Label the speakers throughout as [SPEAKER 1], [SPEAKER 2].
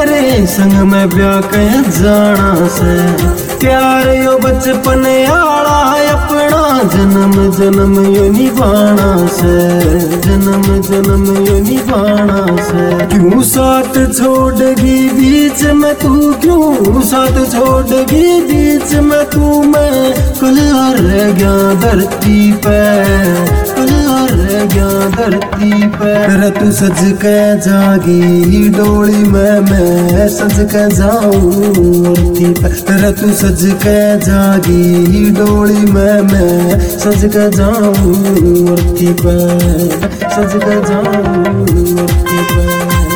[SPEAKER 1] तेरे संग में ब्याह कह जाना से। प्यार यो बचपन आला अपना जन्म जन्म यो निभाना से, जन्म जन्म यो निभाना से। क्यों साथ छोड़गी बीच में तू, क्यों साथ छोड़गी बीच में तू। मैं कल रह गया धरती पे, कल रह गया धरती पे। तेरा तू सज के जागी डोली में मैं सज के जाऊं अर्थी पे। तेरा तू सज के जागी डोली में मैं सज के जाऊं अर्थी पे, सज के जाऊं अर्थी पे।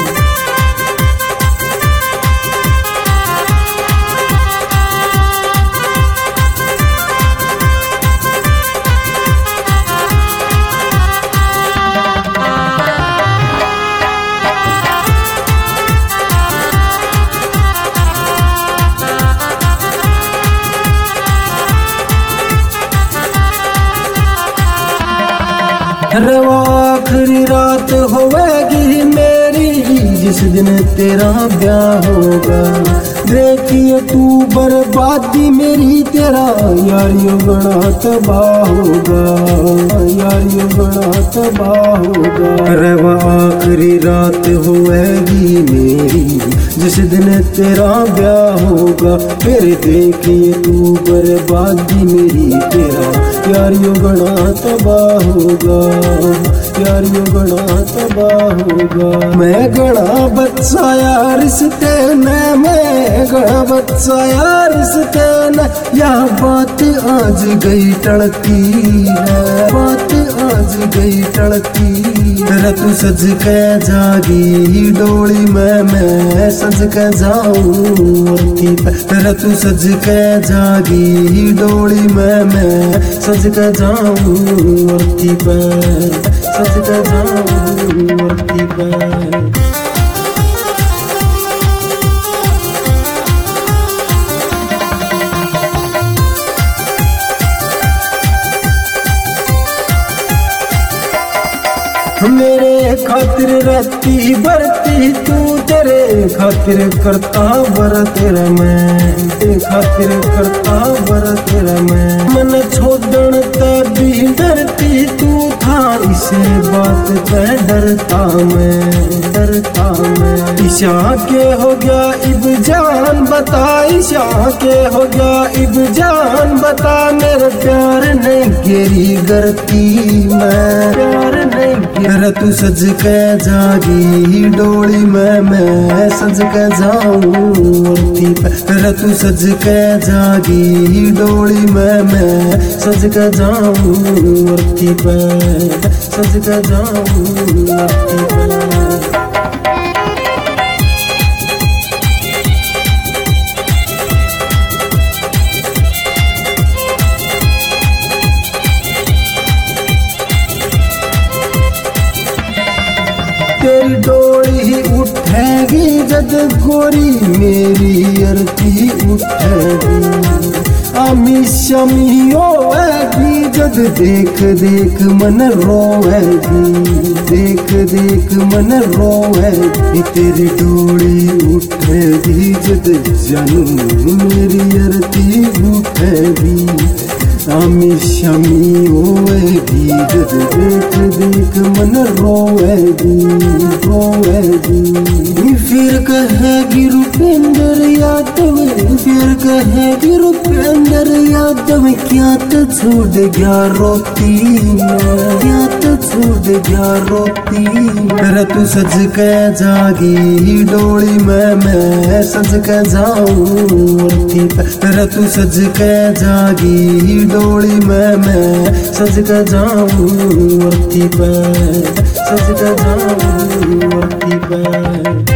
[SPEAKER 1] अरे वो आखिरी रात होवेगी मेरी जिस दिन तेरा ब्याह होगा। देखिए तू बर्बादी मेरी, तेरा यार यो बड़ा तबाह होगा, यार यो बड़ा तबाह होगा। अरे वो आखिरी रात होवेगी मेरी जिस दिन तेरा ब्याह होगा। फिर देखिए तू बर्बादी मेरी, तेरा यार यो बड़ा तबाह होगा, यार यो बड़ा तबाह होगा। मैं गड़ा बच्चा यार रिश्ते में, मैं गड़ा बच्चा यार रिश्ते में। यह बात आज गई टलती है, बात आज गई टलती। तेरा तू सज के जागी डोली में मैं सज के जाऊं अर्थी पे। तेरा तू सज के जागी डोली में मैं सज के जाऊं अर्थी पे, सज के जाऊं अर्थी पे। मेरे खातिर रहती बरती तू, तेरे खातिर करता बरत मैं, तेरे खातिर करता बरत मैं। मन छोड़न तभी डरती तू था, इसे बात पे डरता मैं, डरता मैं। ईशा के हो गया इब जान बता, ईशा के हो गया इब जान बता। मेरा प्यार नहीं गिरी करती मैं, प्यार नहीं। तेरा तू सज के जागी डोली में मैं सज के जाऊं अर्थी पे। तेरा तू सज के जागी डोली में मैं सज के जाऊं अर्थी पे, सज के जाऊं अर्थी पे। तेरी डोली ही उठेगी जद गोरी मेरी अर्थी उठेगी। आमी शमी होएगी जद देख देख मन रोएगी, देख देख मन रोएगी। तेरी डोली उठेगी जद जानू मेरी अर्थी उठेगी। आमी शमी होएगी जद देख देख मन रोएगी, रोएगी। फिर कहेगी रुपेंद्र यादव, फिर कहेगी रुपेंद्र यादव। क्या तो छूट गया रोती मैं, क्या तो छूट गया रोती। तेरा तू सज के जागी डोली में मैं सज के जाऊं अर्थी पे। तेरा तू सज के जागी डोली में मैं सज के जाऊं अर्थी पे, सज के जाऊं अर्थी पे।